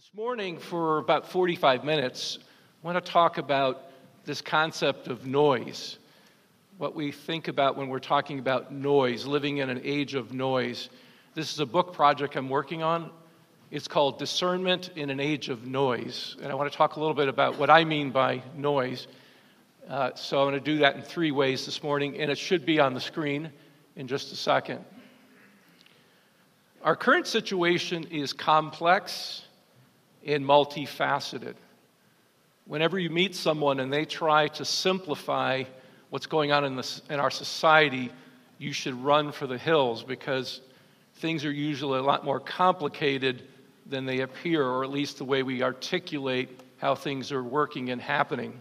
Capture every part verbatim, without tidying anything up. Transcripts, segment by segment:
This morning, for about forty-five minutes, I want to talk about this concept of noise, what we think about when we're talking about noise, living in an age of noise. This is a book project I'm working on. It's called Discernment in an Age of Noise, and I want to talk a little bit about what I mean by noise. Uh, so I'm going to do that in three ways this morning, and it should be on the screen in just a second. Our current situation is complex and multifaceted. Whenever you meet someone and they try to simplify what's going on in, this, in our society, you should run for the hills because things are usually a lot more complicated than they appear, or at least the way we articulate how things are working and happening.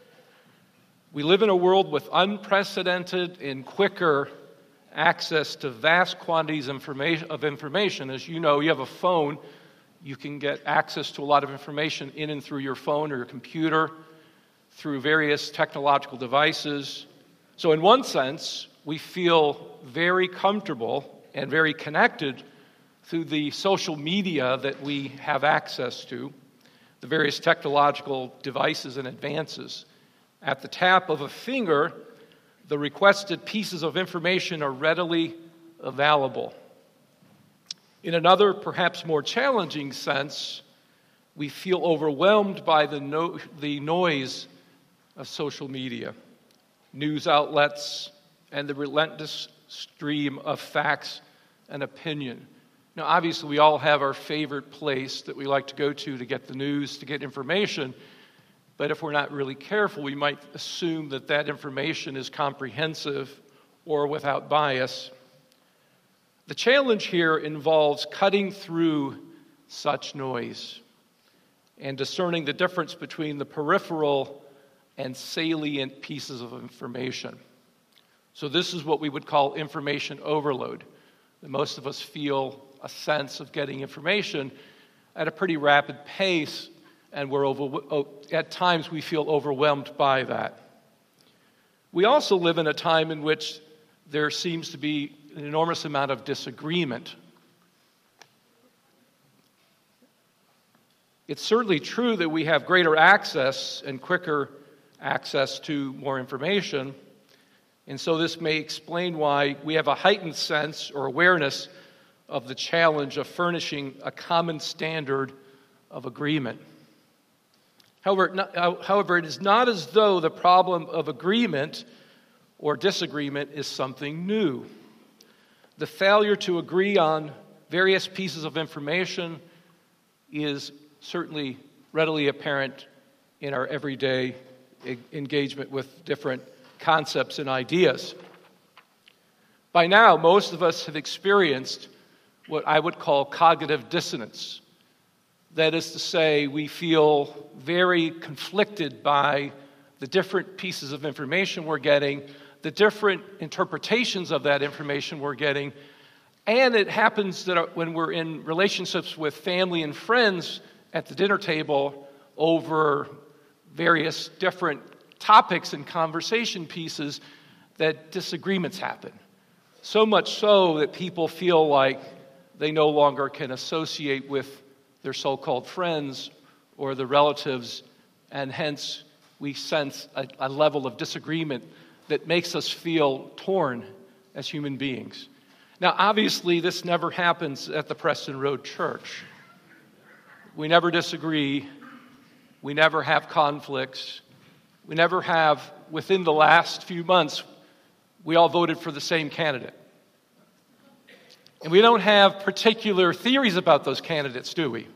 We live in a world with unprecedented and quicker access to vast quantities of information. As you know, you have a phone. You can get access to a lot of information in and through your phone or your computer, through various technological devices. So in one sense, we feel very comfortable and very connected through the social media that we have access to, the various technological devices and advances. At the tap of a finger, the requested pieces of information are readily available. In another, perhaps more challenging sense, we feel overwhelmed by the, no- the noise of social media, news outlets, and the relentless stream of facts and opinion. Now, obviously, we all have our favorite place that we like to go to to get the news, to get information, but if we're not really careful, we might assume that that information is comprehensive or without bias. The challenge here involves cutting through such noise and discerning the difference between the peripheral and salient pieces of information. So this is what we would call information overload. Most of us feel a sense of getting information at a pretty rapid pace, and we're over, at times we feel overwhelmed by that. We also live in a time in which there seems to be an enormous amount of disagreement. It's certainly true that we have greater access and quicker access to more information, and so this may explain why we have a heightened sense or awareness of the challenge of furnishing a common standard of agreement. However, however, it is not as though the problem of agreement or disagreement is something new. The failure to agree on various pieces of information is certainly readily apparent in our everyday engagement with different concepts and ideas. By now, most of us have experienced what I would call cognitive dissonance. That is to say, we feel very conflicted by the different pieces of information we're getting, the different interpretations of that information we're getting, and it happens that when we're in relationships with family and friends at the dinner table over various different topics and conversation pieces, that disagreements happen. So much so that people feel like they no longer can associate with their so-called friends or the relatives, and hence we sense a, a level of disagreement that makes us feel torn as human beings. Now, obviously, this never happens at the Preston Road Church. We never disagree. We never have conflicts. We never have, within the last few months, we all voted for the same candidate. And we don't have particular theories about those candidates, do we?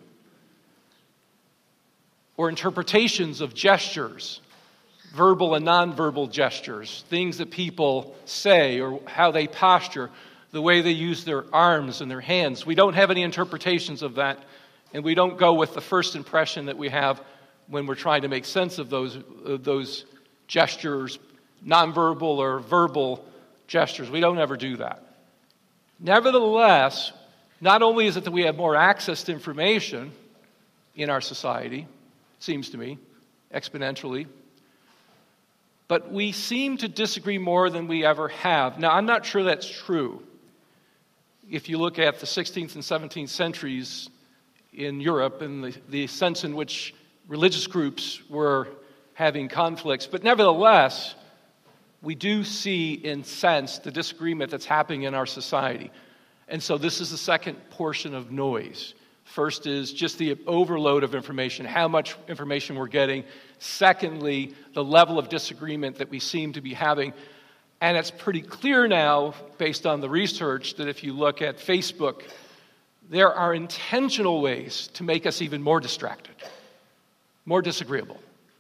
Or interpretations of gestures, verbal and nonverbal gestures, things that people say or how they posture, the way they use their arms and their hands. We don't have any interpretations of that, and we don't go with the first impression that we have when we're trying to make sense of those, of those gestures, nonverbal or verbal gestures. We don't ever do that. Nevertheless, not only is it that we have more access to information in our society, seems to me, exponentially, but we seem to disagree more than we ever have. Now, I'm not sure that's true. If you look at the sixteenth and seventeenth centuries, in Europe and the, the sense in which religious groups were having conflicts. But nevertheless, we do see and sense the disagreement that's happening in our society. And so this is the second portion of noise. First is just the overload of information, how much information we're getting. Secondly, the level of disagreement that we seem to be having. And it's pretty clear now, based on the research, that if you look at Facebook, there are intentional ways to make us even more distracted, more disagreeable,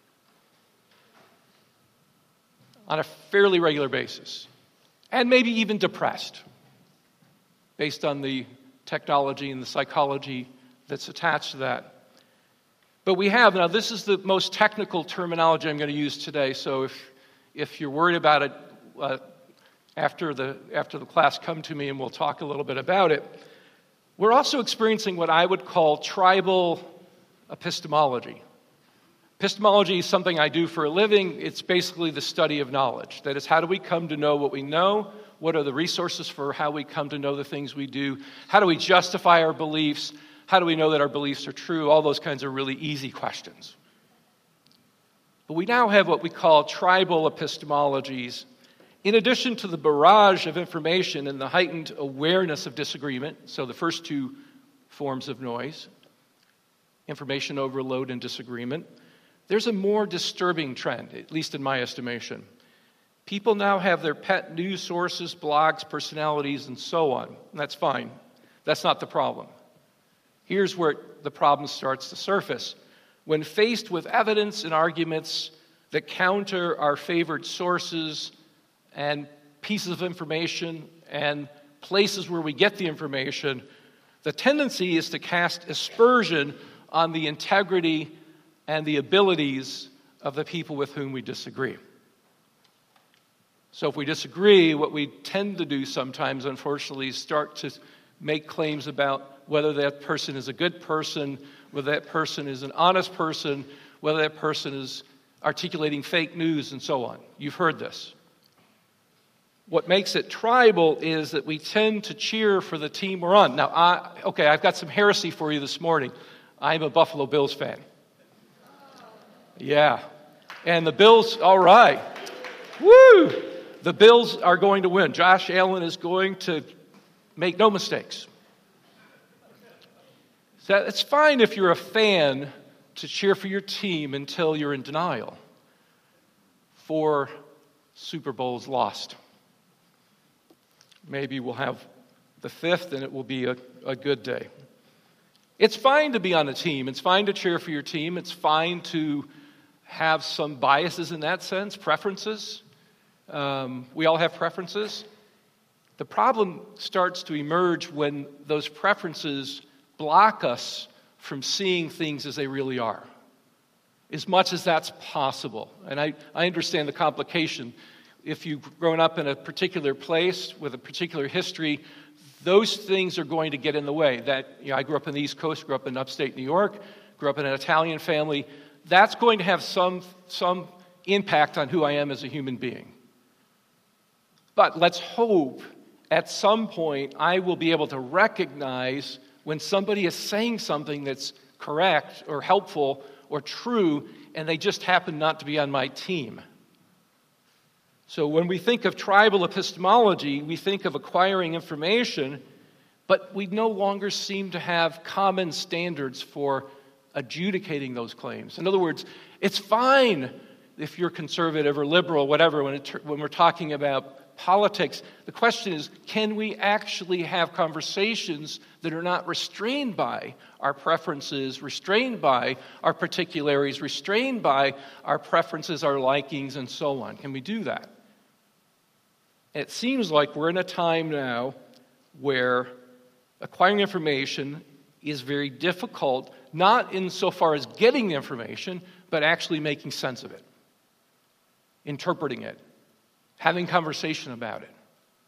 on a fairly regular basis, and maybe even depressed, based on the technology and the psychology that's attached to that. But we have, now this is the most technical terminology I'm going to use today, so if if you're worried about it, uh, after the after the class, come to me and we'll talk a little bit about it. We're also experiencing what I would call tribal epistemology. Epistemology is something I do for a living. It's basically the study of knowledge. That is, how do we come to know what we know? What are the resources for how we come to know the things we do? How do we justify our beliefs? How do we know that our beliefs are true? All those kinds of really easy questions. But we now have what we call tribal epistemologies. In addition to the barrage of information and the heightened awareness of disagreement, so the first two forms of noise, information overload and disagreement, there's a more disturbing trend, at least in my estimation. People now have their pet news sources, blogs, personalities, and so on. And that's fine. That's not the problem. Here's where the problem starts to surface. When faced with evidence and arguments that counter our favored sources and pieces of information and places where we get the information, the tendency is to cast aspersion on the integrity and the abilities of the people with whom we disagree. So if we disagree, what we tend to do sometimes, unfortunately, is start to make claims about whether that person is a good person, whether that person is an honest person, whether that person is articulating fake news, and so on. You've heard this. What makes it tribal is that we tend to cheer for the team we're on. Now, I, okay, I've got some heresy for you this morning. I'm a Buffalo Bills fan. Yeah. And the Bills, all right. Woo! The Bills are going to win. Josh Allen is going to make no mistakes. So it's fine if you're a fan to cheer for your team until you're in denial. Four Super Bowls lost. Maybe we'll have the fifth and it will be a, a good day. It's fine to be on a team. It's fine to cheer for your team. It's fine to have some biases in that sense, preferences. Um, we all have preferences. The problem starts to emerge when those preferences block us from seeing things as they really are, as much as that's possible. And I, I understand the complication. If you've grown up in a particular place with a particular history, those things are going to get in the way. That, you know, I grew up in the East Coast, grew up in upstate New York, grew up in an Italian family. That's going to have some, some impact on who I am as a human being. But let's hope at some point I will be able to recognize when somebody is saying something that's correct or helpful or true, and they just happen not to be on my team. So when we think of tribal epistemology, we think of acquiring information, but we no longer seem to have common standards for adjudicating those claims. In other words, it's fine if you're conservative or liberal, whatever, when, it, when we're talking about politics. The question is, can we actually have conversations that are not restrained by our preferences, restrained by our particularities, restrained by our preferences, our likings, and so on? Can we do that? It seems like we're in a time now where acquiring information is very difficult, not insofar as getting the information, but actually making sense of it, interpreting it, having conversation about it.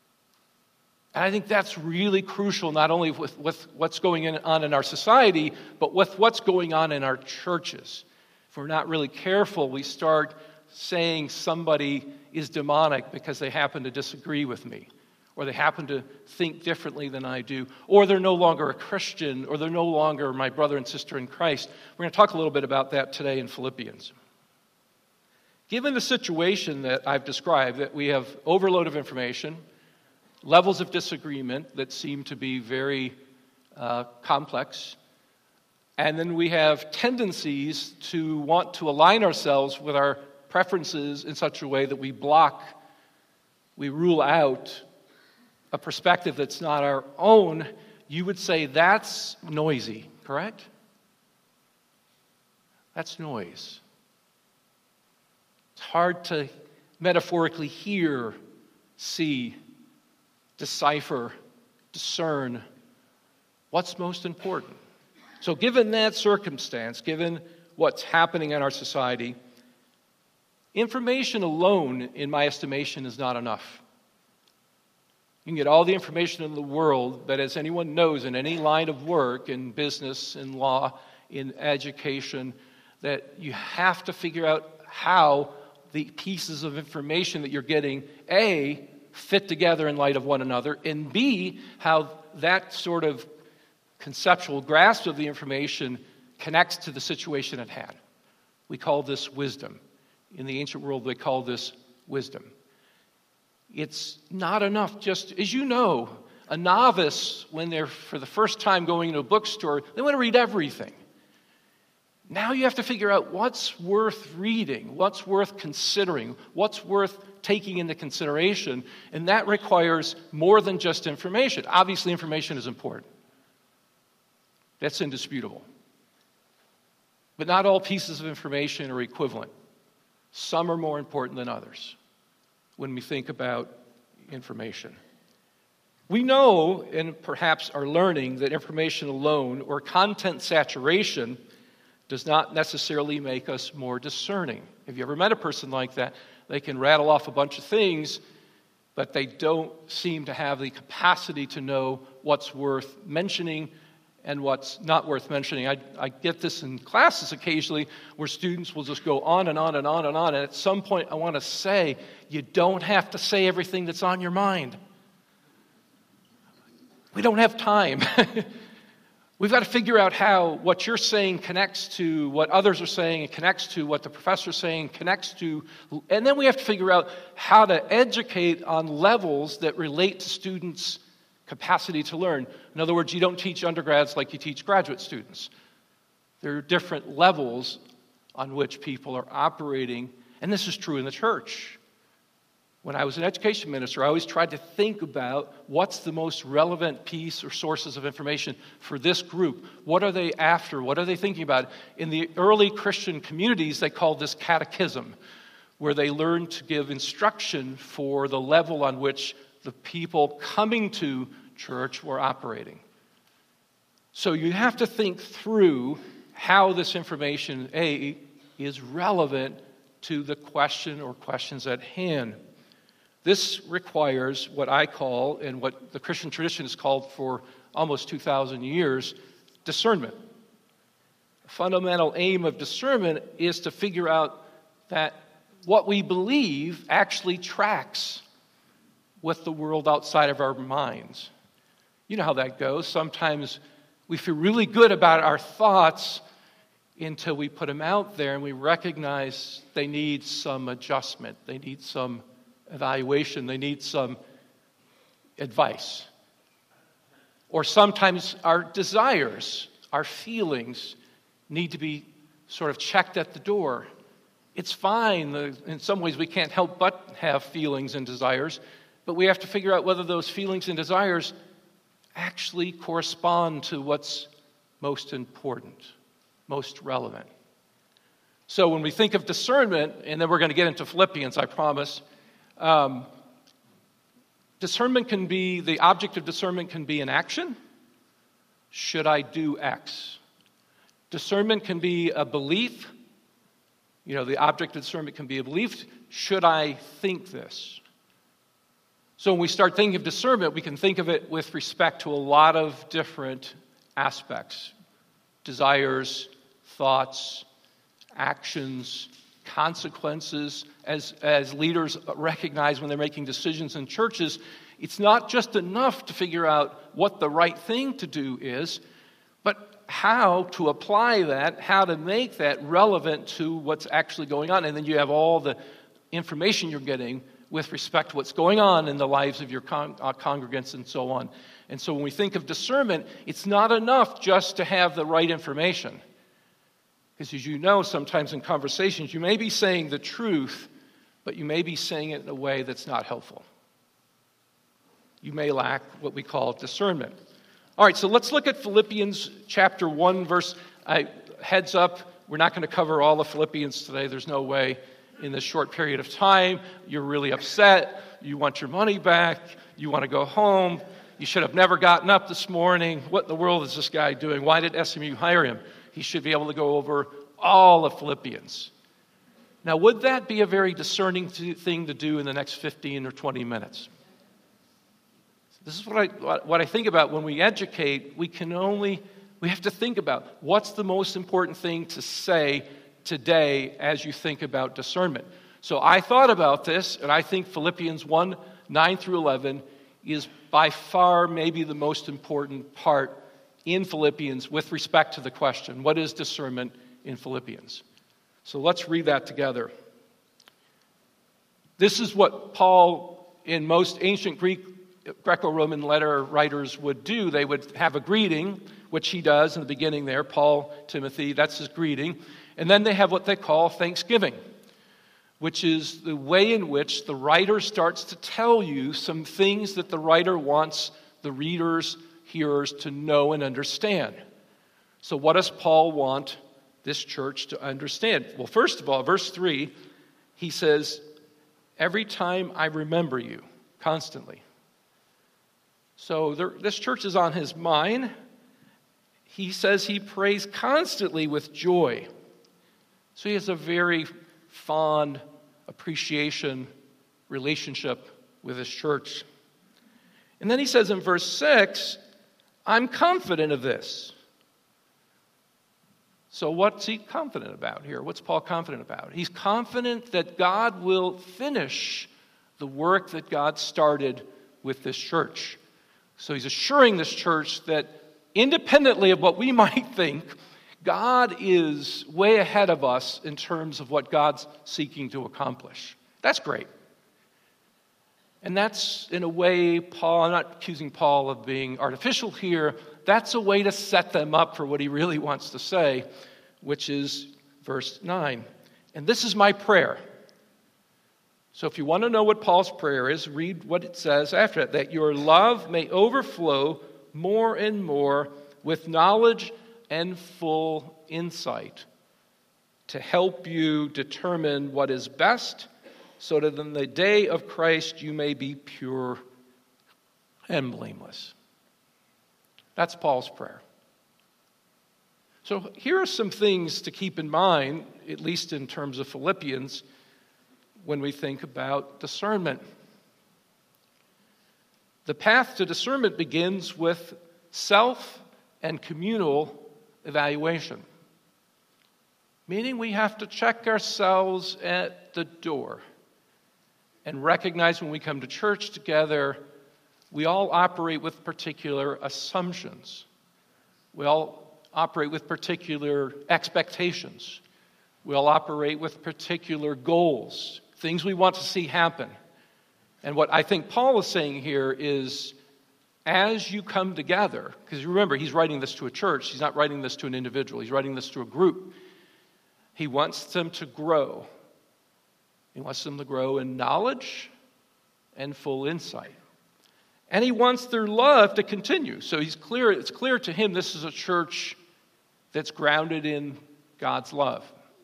And I think that's really crucial, not only with, with what's going on in our society, but with what's going on in our churches. If we're not really careful, we start saying somebody is demonic because they happen to disagree with me, or they happen to think differently than I do, or they're no longer a Christian, or they're no longer my brother and sister in Christ. We're going to talk a little bit about that today in Philippians. Given the situation that I've described, that we have overload of information, levels of disagreement that seem to be very uh, complex, and then we have tendencies to want to align ourselves with our preferences in such a way that we block, we rule out a perspective that's not our own, you would say that's noisy, correct? That's noise. It's hard to metaphorically hear, see, decipher, discern what's most important. So given that circumstance, given what's happening in our society, information alone, in my estimation, is not enough. You can get all the information in the world, but as anyone knows in any line of work, in business, in law, in education, that you have to figure out how the pieces of information that you're getting, A, fit together in light of one another, and B, how that sort of conceptual grasp of the information connects to the situation at hand. We call this wisdom. In the ancient world, they call this wisdom. It's not enough just, as you know, a novice, when they're for the first time going into a bookstore, they want to read everything. Now you have to figure out what's worth reading, what's worth considering, what's worth taking into consideration, and that requires more than just information. Obviously, information is important. That's indisputable. But not all pieces of information are equivalent. Some are more important than others when we think about information. We know, and perhaps are learning, that information alone or content saturation does not necessarily make us more discerning. Have you ever met a person like that? They can rattle off a bunch of things, but they don't seem to have the capacity to know what's worth mentioning and what's not worth mentioning. I, I get this in classes occasionally where students will just go on and on and on and on, and at some point I want to say, you don't have to say everything that's on your mind. We don't have time. We've got to figure out how what you're saying connects to what others are saying, and connects to what the professor's saying, connects to, and then we have to figure out how to educate on levels that relate to students' capacity to learn. In other words, you don't teach undergrads like you teach graduate students. There are different levels on which people are operating, and this is true in the church. When I was an education minister, I always tried to think about what's the most relevant piece or sources of information for this group. What are they after? What are they thinking about? In the early Christian communities, they called this catechism, where they learned to give instruction for the level on which the people coming to church were operating. So you have to think through how this information, A, is relevant to the question or questions at hand. This requires what I call, and what the Christian tradition has called for almost two thousand years, discernment. The fundamental aim of discernment is to figure out that what we believe actually tracks with the world outside of our minds. You know how that goes. Sometimes we feel really good about our thoughts until we put them out there and we recognize they need some adjustment. They need some evaluation. They need some advice. Or sometimes our desires, our feelings need to be sort of checked at the door. It's fine. In some ways we can't help but have feelings and desires, but we have to figure out whether those feelings and desires actually correspond to what's most important, most relevant. So when we think of discernment, and then we're going to get into Philippians, I promise, um, discernment can be, the object of discernment can be an action. Should I do X? Discernment can be a belief. You know, the object of discernment can be a belief. Should I think this? So when we start thinking of discernment, we can think of it with respect to a lot of different aspects. Desires, thoughts, actions, consequences. As, as leaders recognize when they're making decisions in churches, It's not just enough to figure out what the right thing to do is, but how to apply that, how to make that relevant to what's actually going on. And then you have all the information you're getting with respect to what's going on in the lives of your con- uh, congregants and so on. And so when we think of discernment, it's not enough just to have the right information. Because as you know, sometimes in conversations, you may be saying the truth, but you may be saying it in a way that's not helpful. You may lack what we call discernment. All right, so let's look at Philippians chapter one, verse, I, heads up, we're not going to cover all of Philippians today. There's no way in this short period of time. You're really upset. You want your money back. You want to go home. You should have never gotten up this morning. What in the world is this guy doing? Why did S M U hire him? He should be able to go over all of Philippians. Now, would that be a very discerning thing to do in the next fifteen or twenty minutes? This is what I what I think about when we educate. We can only, we have to think about what's the most important thing to say today as you think about discernment. So I thought about this, and I think Philippians one, nine through eleven is by far maybe the most important part in Philippians with respect to the question, what is discernment in Philippians? So let's read that together. This is what Paul, in most ancient Greek, Greco-Roman letter writers would do. They would have a greeting, which he does in the beginning there, Paul, Timothy, that's his greeting. And then they have what they call thanksgiving, which is the way in which the writer starts to tell you some things that the writer wants the readers, hearers to know and understand. So what does Paul want this church to understand? Well, first of all, verse three, he says, every time I remember you, constantly. So there, this church is on his mind. He says he prays constantly with joy. So he has a very fond appreciation relationship with his church. And then he says in verse six, I'm confident of this. So what's he confident about here? What's Paul confident about? He's confident that God will finish the work that God started with this church. So he's assuring this church that independently of what we might think, God is way ahead of us in terms of what God's seeking to accomplish. That's great. And that's, in a way, Paul, I'm not accusing Paul of being artificial here, that's a way to set them up for what he really wants to say, which is verse nine. And this is my prayer. So if you want to know what Paul's prayer is, read what it says after it, that your love may overflow more and more with knowledge and full insight to help you determine what is best, so that in the day of Christ you may be pure and blameless. That's Paul's prayer. So here are some things to keep in mind, at least in terms of Philippians, when we think about discernment. The path to discernment begins with self and communal evaluation. Meaning we have to check ourselves at the door and recognize when we come to church together, we all operate with particular assumptions. We all operate with particular expectations. We all operate with particular goals, things we want to see happen. And what I think Paul is saying here is, as you come together, because remember, he's writing this to a church, he's not writing this to an individual, he's writing this to a group. He wants them to grow. He wants them to grow in knowledge and full insight. And he wants their love to continue. So he's clear, it's clear to him this is a church that's grounded in God's love.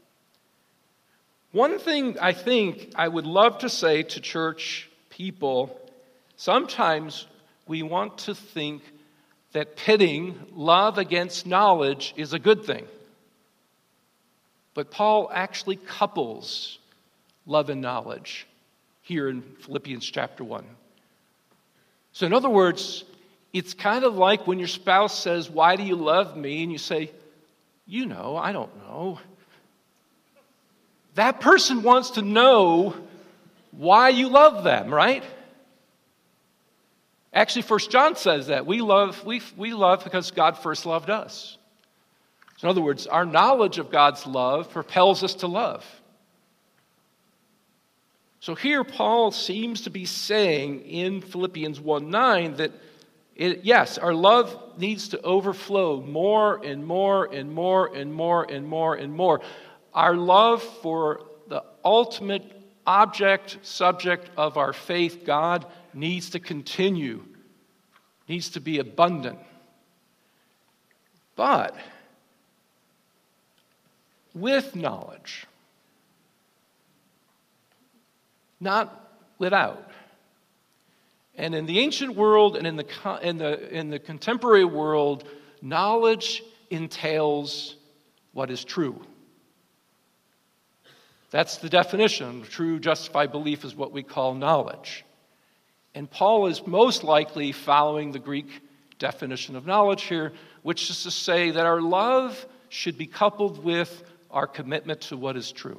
One thing I think I would love to say to church people, sometimes we want to think that pitting love against knowledge is a good thing. But Paul actually couples love and knowledge here in Philippians chapter one. So in other words, it's kind of like when your spouse says, "Why do you love me?" And you say, "You know, I don't know." That person wants to know why you love them, right? Actually, First John says that. We love, we, we love because God first loved us. So in other words, our knowledge of God's love propels us to love. So here Paul seems to be saying in Philippians one nine that, it, yes, our love needs to overflow more and more and more and more and more and more. Our love for the ultimate object, subject of our faith, God, needs to continue, needs to be abundant. But with knowledge, not without. And in the ancient world and in the in the in the contemporary world, knowledge entails what is true. That's the definition. True, justified belief is what we call knowledge. And Paul is most likely following the Greek definition of knowledge here, which is to say that our love should be coupled with our commitment to what is true.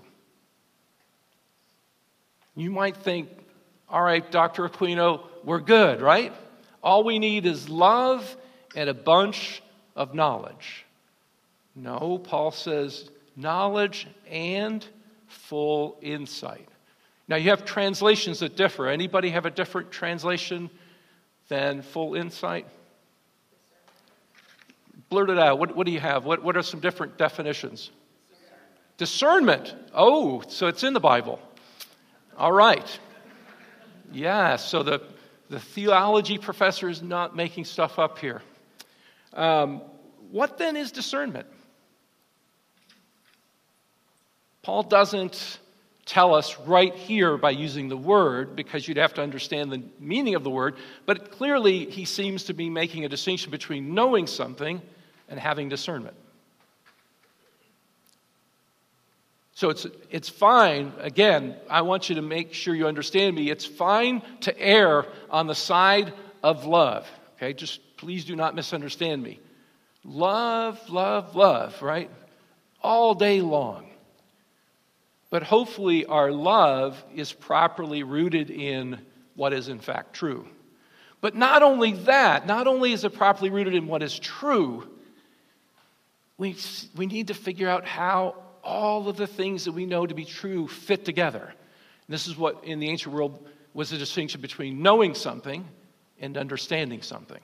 You might think, all right, Doctor Aquino, we're good, right? All we need is love and a bunch of knowledge. No, Paul says knowledge and full insight. Now, you have translations that differ. Anybody have a different translation than full insight? Blurt it out. What, what do you have? What, what are some different definitions? Discernment. Oh, so it's in the Bible. All right. Yeah, so the, the theology professor is not making stuff up here. Um, what then is discernment? Paul doesn't tell us right here by using the word, because you'd have to understand the meaning of the word, but clearly he seems to be making a distinction between knowing something and having discernment. So it's it's fine, again, I want you to make sure you understand me, it's fine to err on the side of love, okay? Just please do not misunderstand me. Love, love, love, right? All day long. But hopefully our love is properly rooted in what is in fact true. But not only that, not only is it properly rooted in what is true, we, we need to figure out how all of the things that we know to be true fit together. And this is what in the ancient world was the distinction between knowing something and understanding something.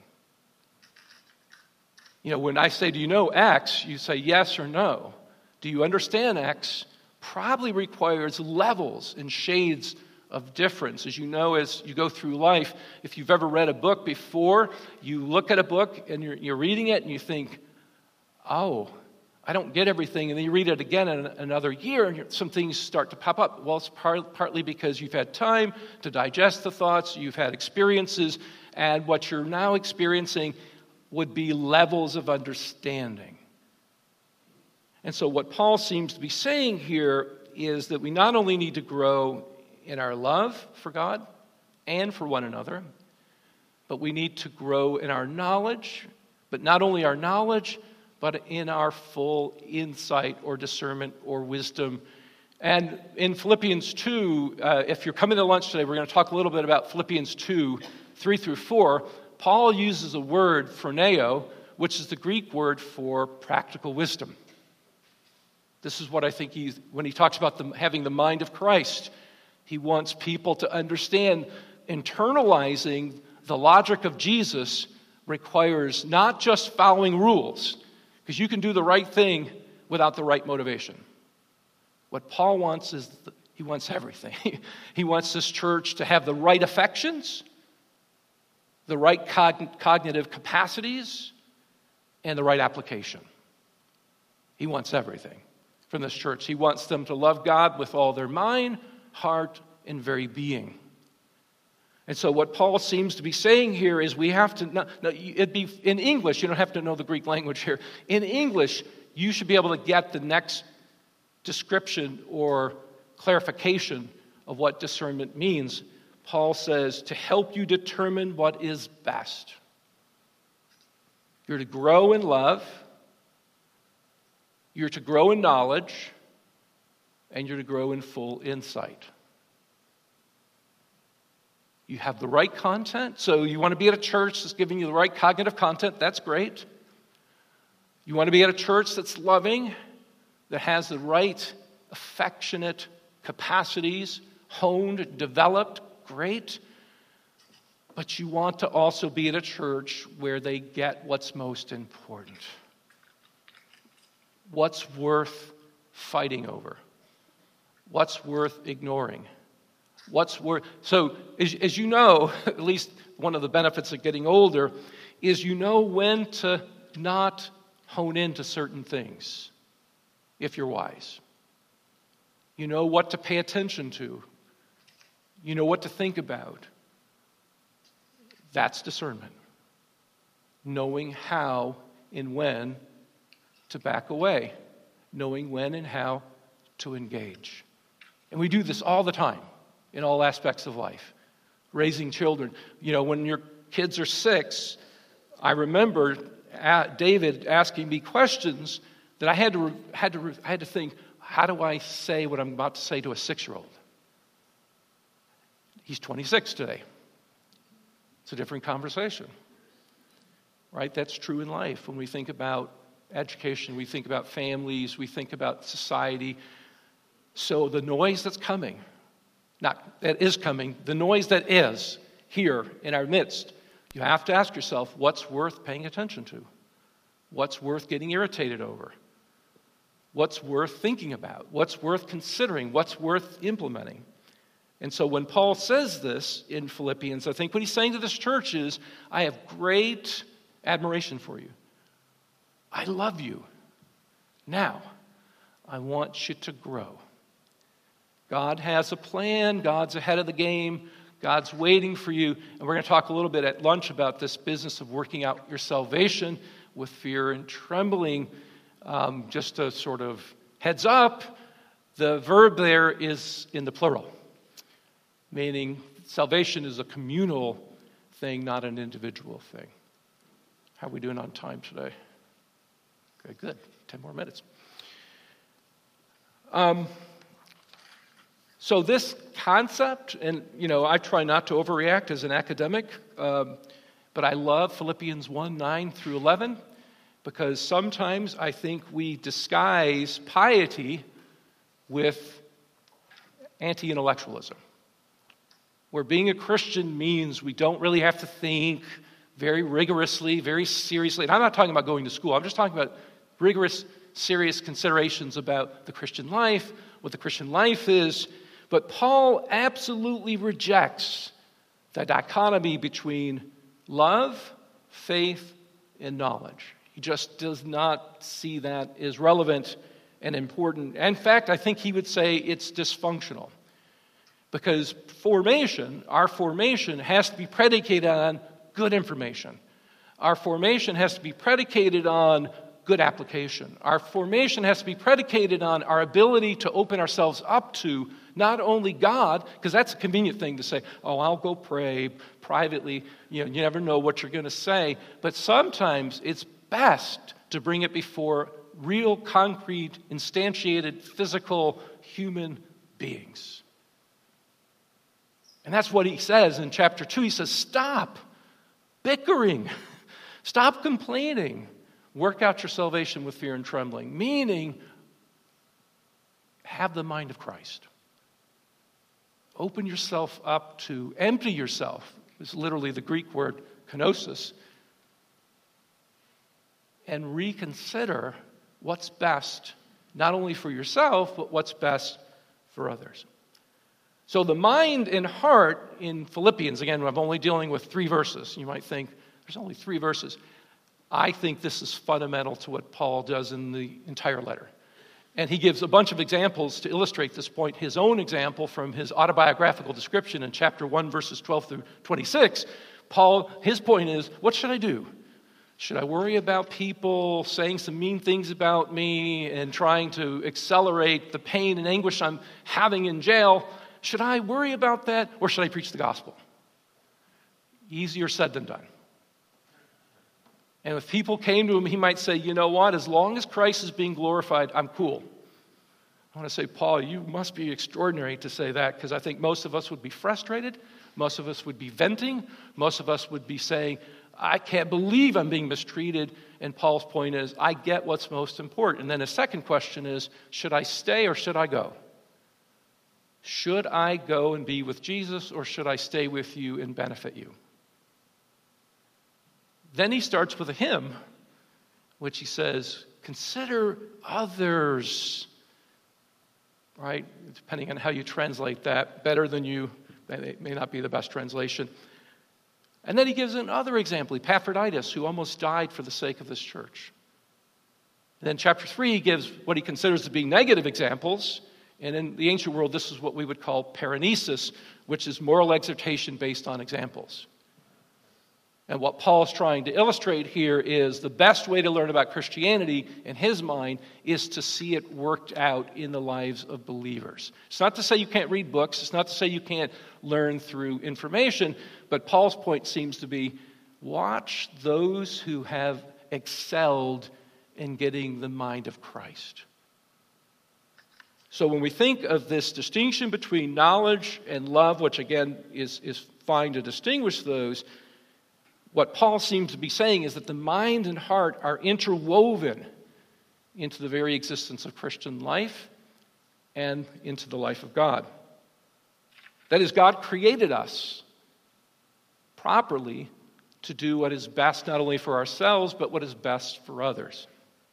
You know, when I say, do you know X? You say yes or no. Do you understand X? Probably requires levels and shades of difference. As you know, as you go through life, if you've ever read a book before, you look at a book and you're, you're reading it and you think, oh, I don't get everything. And then you read it again in another year and some things start to pop up. Well, it's part, partly because you've had time to digest the thoughts, you've had experiences, and what you're now experiencing would be levels of understanding. And so what Paul seems to be saying here is that we not only need to grow in our love for God and for one another, but we need to grow in our knowledge, but not only our knowledge, but in our full insight or discernment or wisdom. And in Philippians two, uh, if you're coming to lunch today, we're going to talk a little bit about Philippians two, three through four. Paul uses a word, phroneo, which is the Greek word for practical wisdom. This is what I think he's, when he talks about the, having the mind of Christ, he wants people to understand internalizing the logic of Jesus requires not just following rules, because you can do the right thing without the right motivation. What Paul wants is, the, he wants everything. He wants this church to have the right affections, the right cogn- cognitive capacities, and the right application. He wants everything from this church. He wants them to love God with all their mind, heart, and very being. And so what Paul seems to be saying here is we have to, no, no, it'd be in English, you don't have to know the Greek language here. In English, you should be able to get the next description or clarification of what discernment means. Paul says, to help you determine what is best. You're to grow in love, you're to grow in knowledge, and you're to grow in full insight. You have the right content. So you want to be at a church that's giving you the right cognitive content. That's great. You want to be at a church that's loving, that has the right affectionate capacities, honed, developed. Great. But you want to also be at a church where they get what's most important. What's worth fighting over? What's worth ignoring? What's worth... So, as, as you know, at least one of the benefits of getting older is you know when to not hone into certain things, if you're wise. You know what to pay attention to. You know what to think about. That's discernment. Knowing how and when to back away. Knowing when and how to engage. And we do this all the time in all aspects of life. Raising children. You know, when your kids are six, I remember David asking me questions that I had to had to I had to think, how do I say what I'm about to say to a six-year-old? He's twenty-six today. It's a different conversation, right? That's true in life. When we think about education, we think about families, we think about society. So the noise that's coming, not that is coming, the noise that is here in our midst, you have to ask yourself, what's worth paying attention to? What's worth getting irritated over? What's worth thinking about? What's worth considering? What's worth implementing? And so when Paul says this in Philippians, I think what he's saying to this church is, I have great admiration for you. I love you. Now, I want you to grow. God has a plan. God's ahead of the game. God's waiting for you. And we're going to talk a little bit at lunch about this business of working out your salvation with fear and trembling. Um, just a sort of heads up, the verb there is in the plural, meaning salvation is a communal thing, not an individual thing. How are we doing on time today? Okay, good. Ten more minutes. Um, so this concept, and you know, I try not to overreact as an academic, um, but I love Philippians one, nine through eleven, because sometimes I think we disguise piety with anti-intellectualism, where being a Christian means we don't really have to think very rigorously, very seriously. And I'm not talking about going to school. I'm just talking about rigorous, serious considerations about the Christian life, what the Christian life is. But Paul absolutely rejects the dichotomy between love, faith, and knowledge. He just does not see that as relevant and important. In fact, I think he would say it's dysfunctional. Because formation, our formation, has to be predicated on good information. Our formation has to be predicated on good application. Our formation has to be predicated on our ability to open ourselves up to not only God, because that's a convenient thing to say, oh, I'll go pray privately. You know, you never know what you're going to say. But sometimes it's best to bring it before real, concrete, instantiated, physical, human beings. And that's what he says in chapter two. He says, stop bickering. Stop complaining. Work out your salvation with fear and trembling. Meaning, have the mind of Christ. Open yourself up to, empty yourself. It's literally the Greek word kenosis. And reconsider what's best, not only for yourself, but what's best for others. So the mind and heart in Philippians, again, I'm only dealing with three verses. You might think, there's only three verses. I think this is fundamental to what Paul does in the entire letter. And he gives a bunch of examples to illustrate this point. His own example from his autobiographical description in chapter one, verses twelve through twenty-six. Paul, his point is, what should I do? Should I worry about people saying some mean things about me and trying to accelerate the pain and anguish I'm having in jail? Should I worry about that, or should I preach the gospel? Easier said than done. And if people came to him, he might say, you know what, as long as Christ is being glorified, I'm cool. I want to say, Paul, you must be extraordinary to say that, because I think most of us would be frustrated, Most of us would be venting. Most of us would be saying, I can't believe I'm being mistreated. And Paul's point is, I get what's most important. And then his second question is, should I stay or should I go? Should I go and be with Jesus, or should I stay with you and benefit you? Then he starts with a hymn, which he says, consider others. Right? Depending on how you translate that, better than you, that may not be the best translation. And then he gives another example, Epaphroditus, who almost died for the sake of this church. And then chapter three, he gives what he considers to be negative examples. And in the ancient world, this is what we would call paranesis, which is moral exhortation based on examples. And what Paul's trying to illustrate here is the best way to learn about Christianity, in his mind, is to see it worked out in the lives of believers. It's not to say you can't read books. It's not to say you can't learn through information. But Paul's point seems to be, watch those who have excelled in getting the mind of Christ. So when we think of this distinction between knowledge and love, which again is, is fine to distinguish those, what Paul seems to be saying is that the mind and heart are interwoven into the very existence of Christian life and into the life of God. That is, God created us properly to do what is best not only for ourselves, but what is best for others.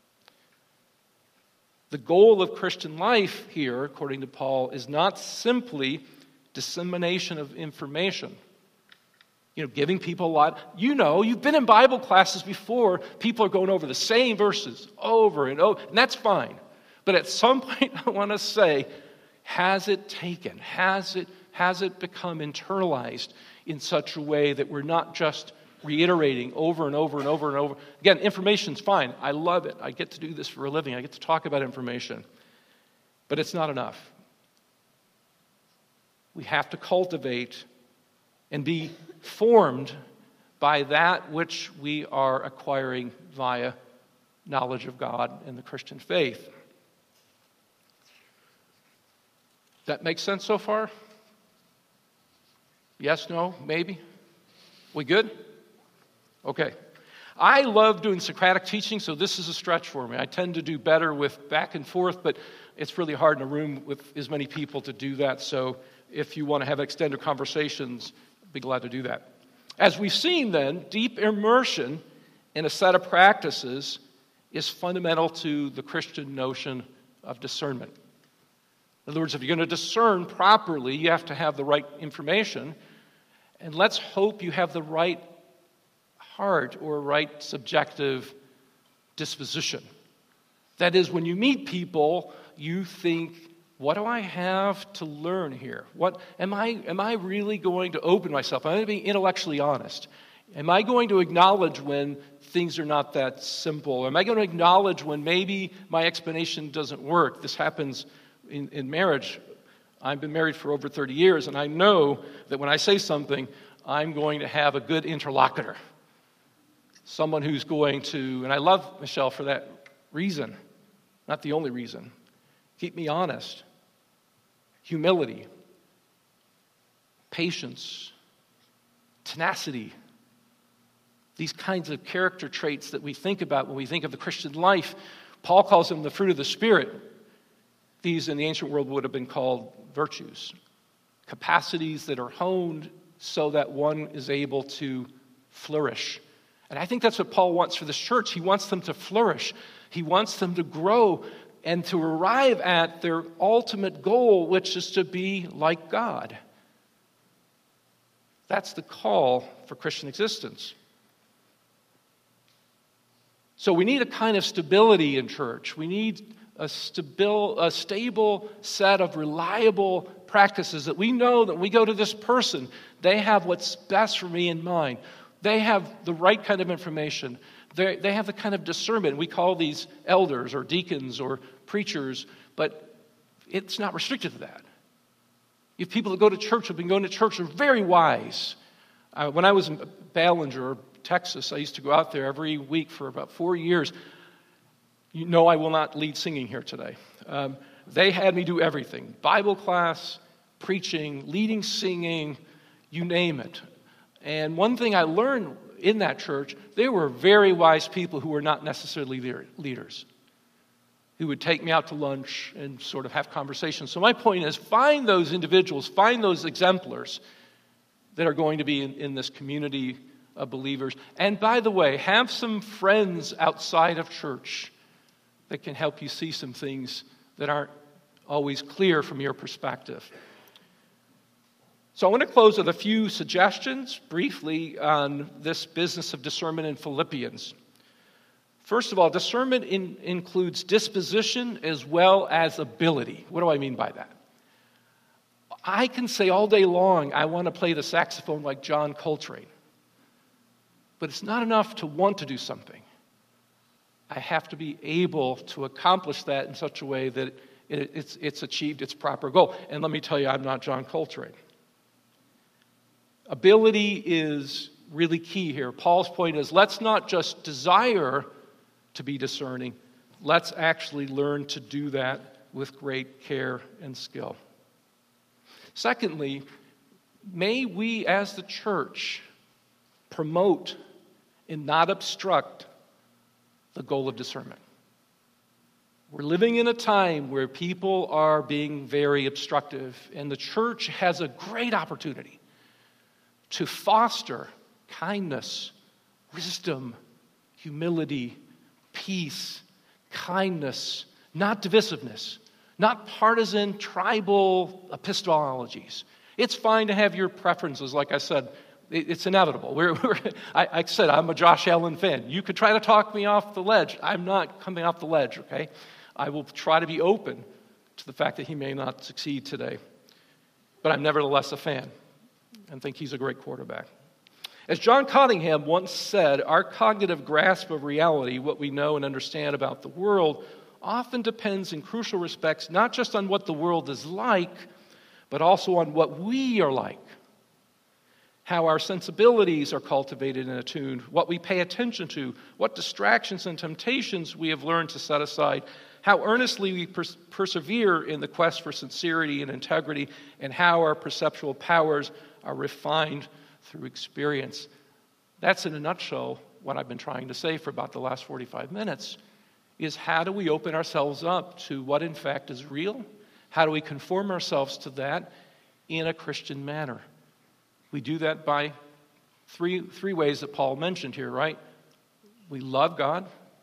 The goal of Christian life here, according to Paul, is not simply dissemination of information. You know, giving people a lot. You know, you've been in Bible classes before. People are going over the same verses over and over, and that's fine. But at some point, I want to say, has it taken? Has it, has it become internalized in such a way that we're not just reiterating over and over and over and over? Again, information's fine. I love it. I get to do this for a living. I get to talk about information. But it's not enough. We have to cultivate and be formed by that which we are acquiring via knowledge of God and the Christian faith. That makes sense so far? Yes, no, maybe? We good? Okay. I love doing Socratic teaching, so this is a stretch for me. I tend to do better with back and forth, but it's really hard in a room with as many people to do that. So if you want to have extended conversations, I'd be glad to do that. As we've seen then, deep immersion in a set of practices is fundamental to the Christian notion of discernment. In other words, if you're going to discern properly, you have to have the right information. And let's hope you have the right heart or right subjective disposition. That is, when you meet people, you think, what do I have to learn here? What am I am I really going to open myself? Am I going to be intellectually honest? Am I going to acknowledge when things are not that simple? Am I going to acknowledge when maybe my explanation doesn't work? This happens in, in marriage. I've been married for over thirty years, and I know that when I say something, I'm going to have a good interlocutor. Someone who's going to, and I love Michelle for that reason, not the only reason, keep me honest. Humility, patience, tenacity, these kinds of character traits that we think about when we think of the Christian life. Paul calls them the fruit of the Spirit. These in the ancient world would have been called virtues, capacities that are honed so that one is able to flourish. And I think that's what Paul wants for this church. He wants them to flourish. He wants them to grow and to arrive at their ultimate goal, which is to be like God. That's the call for Christian existence. So we need a kind of stability in church. We need a, stabil, a stable set of reliable practices that we know that we go to this person, they have what's best for me in mind. They have the right kind of information. They, they have the kind of discernment. We call these elders or deacons or preachers, but it's not restricted to that. You have people that go to church, have been going to church, are very wise. Uh, when I was in Ballinger, Texas, I used to go out there every week for about four years. You know I will not lead singing here today. Um, they had me do everything. Bible class, preaching, leading singing, you name it. And one thing I learned in that church, they were very wise people who were not necessarily their leaders, who would take me out to lunch and sort of have conversations. So my point is, find those individuals, find those exemplars that are going to be in, in this community of believers. And by the way, have some friends outside of church that can help you see some things that aren't always clear from your perspective. So I want to close with a few suggestions briefly on this business of discernment in Philippians. First of all, discernment in, includes disposition as well as ability. What do I mean by that? I can say all day long, I want to play the saxophone like John Coltrane. But it's not enough to want to do something. I have to be able to accomplish that in such a way that it, it's, it's achieved its proper goal. And let me tell you, I'm not John Coltrane. Ability is really key here. Paul's point is, let's not just desire to be discerning. Let's actually learn to do that with great care and skill. Secondly, may we as the church promote and not obstruct the goal of discernment. We're living in a time where people are being very obstructive, and the church has a great opportunity to foster kindness, wisdom, humility, peace, kindness, not divisiveness, not partisan, tribal epistemologies. It's fine to have your preferences, like I said. It's inevitable. We're, we're, I, I said, I'm a Josh Allen fan. You could try to talk me off the ledge. I'm not coming off the ledge, okay? I will try to be open to the fact that he may not succeed today. But I'm nevertheless a fan and think he's a great quarterback. As John Cottingham once said, our cognitive grasp of reality, what we know and understand about the world, often depends in crucial respects not just on what the world is like, but also on what we are like. How our sensibilities are cultivated and attuned, what we pay attention to, what distractions and temptations we have learned to set aside, how earnestly we pers- persevere in the quest for sincerity and integrity, and how our perceptual powers are refined through experience. That's in a nutshell what I've been trying to say for about the last forty-five minutes, is how do we open ourselves up to what in fact is real? How do we conform ourselves to that in a Christian manner? We do that by three, three ways that Paul mentioned here, right? We love God.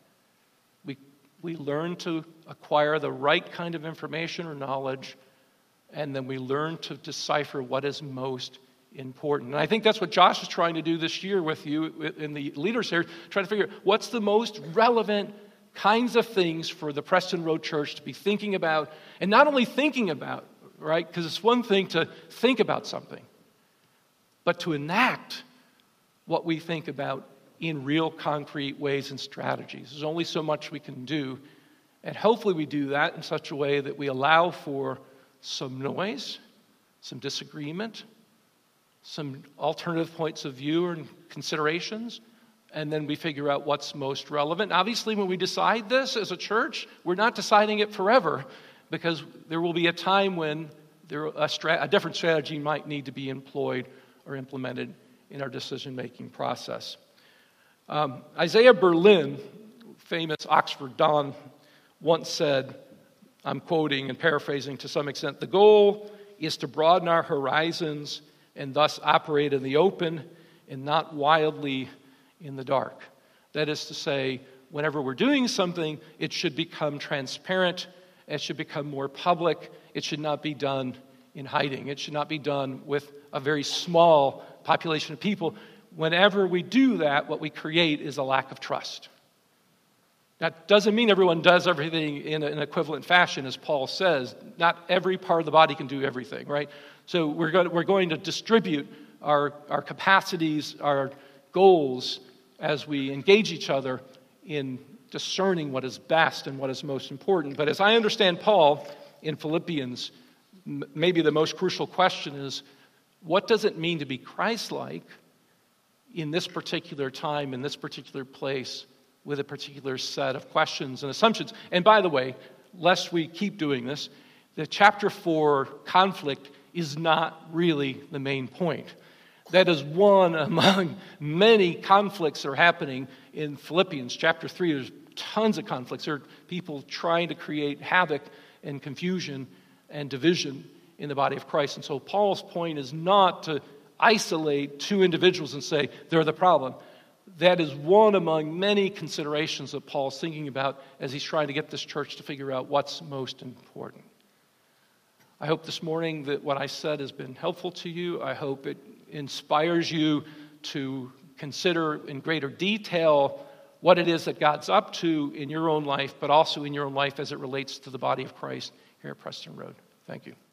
We, we learn to acquire the right kind of information or knowledge. And then we learn to decipher what is most important. And I think that's what Josh is trying to do this year with you in the leaders here, trying to figure out what's the most relevant kinds of things for the Preston Road Church to be thinking about. And not only thinking about, right? Because it's one thing to think about something, but to enact what we think about in real concrete ways and strategies. There's only so much we can do. And hopefully we do that in such a way that we allow for some noise, some disagreement, some alternative points of view and considerations, and then we figure out what's most relevant. Obviously, when we decide this as a church, we're not deciding it forever, because there will be a time when there a, strat- a different strategy might need to be employed or implemented in our decision-making process. Um, Isaiah Berlin, famous Oxford Don, once said, I'm quoting and paraphrasing to some extent, the goal is to broaden our horizons and thus operate in the open and not wildly in the dark. That is to say, whenever we're doing something, it should become transparent, it should become more public, it should not be done in hiding. It should not be done with a very small population of people. Whenever we do that, what we create is a lack of trust. That doesn't mean everyone does everything in an equivalent fashion, as Paul says. Not every part of the body can do everything, right? So we're going to, we're going to distribute our, our capacities, our goals, as we engage each other in discerning what is best and what is most important. But as I understand Paul in Philippians, m- maybe the most crucial question is, what does it mean to be Christ-like in this particular time, in this particular place, with a particular set of questions and assumptions? And by the way, lest we keep doing this, the chapter four conflict is not really the main point. That is one among many conflicts that are happening in Philippians chapter three. There's tons of conflicts. There are people trying to create havoc and confusion and division in the body of Christ. And so Paul's point is not to isolate two individuals and say they're the problem. That is one among many considerations that Paul's thinking about as he's trying to get this church to figure out what's most important. I hope this morning that what I said has been helpful to you. I hope it inspires you to consider in greater detail what it is that God's up to in your own life, but also in your own life as it relates to the body of Christ here at Preston Road. Thank you.